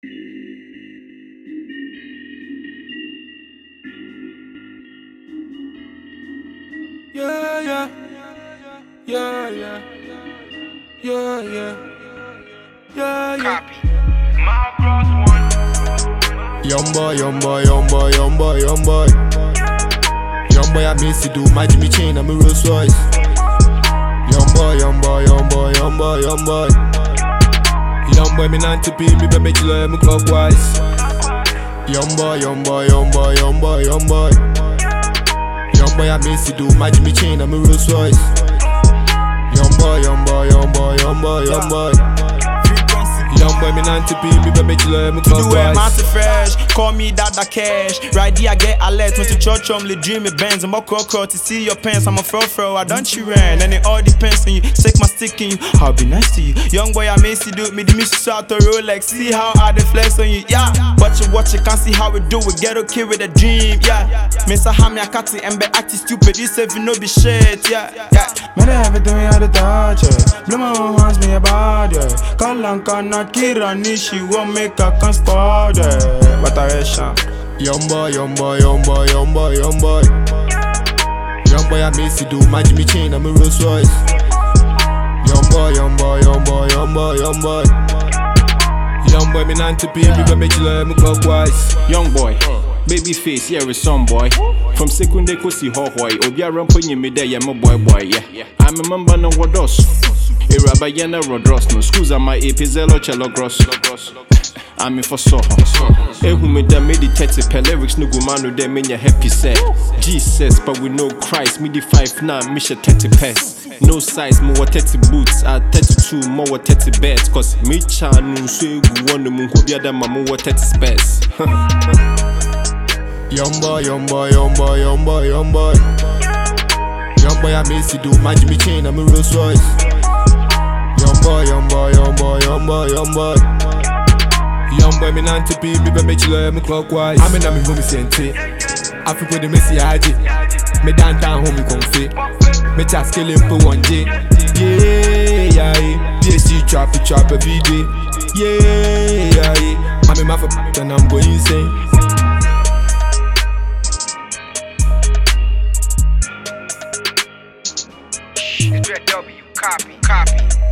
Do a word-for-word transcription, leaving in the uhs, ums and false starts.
Yeah, yeah, yeah, yeah, yeah, yeah, yeah, yeah. Young boy, young boy, young boy, young boy, young boy. Young boy, I miss you, do my Jimmy Chain, I'm a Rolls Royce. Young boy, young boy, young boy, young boy, young boy. Young boy, me not to be me, but make you learn me clockwise. Young boy, young boy, young boy, young boy, young boy. Young boy, I miss you, do my Jimmy Chain, I'm a Rolls Royce. Young boy, young boy, young boy, young boy, young boy. Young boy, me not to be me, but make you learn me clockwise. Do it, master fresh, call me Dada Cash. Right here, I get alert, went to church, I'm dream it bands. I'm a crow crow to see your pants, I'm a fro fro, I don't you ran. And it all depends on you, take my stick in you, I'll be nice to you. Young boy, I miss you, do me, the miss shot to Rolex. See how I the flex on you, yeah. Watch it, watch it, can't see how we do it. Get okay with a dream, yeah. Miss a hammy, I cut it, and be acting stupid. You say if you know be shit, yeah, yeah. Man, everything we had to touch, yeah. Blow my own hands, me about, yeah. Call and cannot Kirani, she won't make a can spot, yeah. What a ration. Young boy, young boy, young boy, young boy, young boy. Young boy, I miss you, do my Jimmy Chain, I'm a Rolls Royce. Young boy, young boy, young boy, young boy, young boy. Young boy, me not to be me, but make you learn me clockwise. Young boy, baby face, yeah, with some boy. From secondary to see how boy, Obia ramping me there, yeah, my boy, boy, yeah. I'm a member no wados. Era by Yana Rodros, no schools are my epizelo cello gross. I'm in for so hot. Eh, who made them meditate, per lyrics, no good man, they mean your happy set. Jesus, but we know Christ, me the five now, Misha thirty pairs. No size, more thirty boots, at thirty-two, more thirty beds. Cause me chan, no say, one the moon, who be other mamma, more thirty spares. Young boy, young boy, young boy, young boy, young boy. Young boy, I miss you, do my Jimmy Chain, I'm a Rolls Royce. Young boy, young boy, young boy, young boy, young boy. Young boy, me not to be me, but make you learn me clockwise. I'm in a me home, sente. I feel with the messy haji. Me downtown home, me confit. Me chat skill for one day. Yeah, yeah, P S C trap, trap every day. Yeah, yeah, I'm in my for and I'm going insane. W, copy, copy.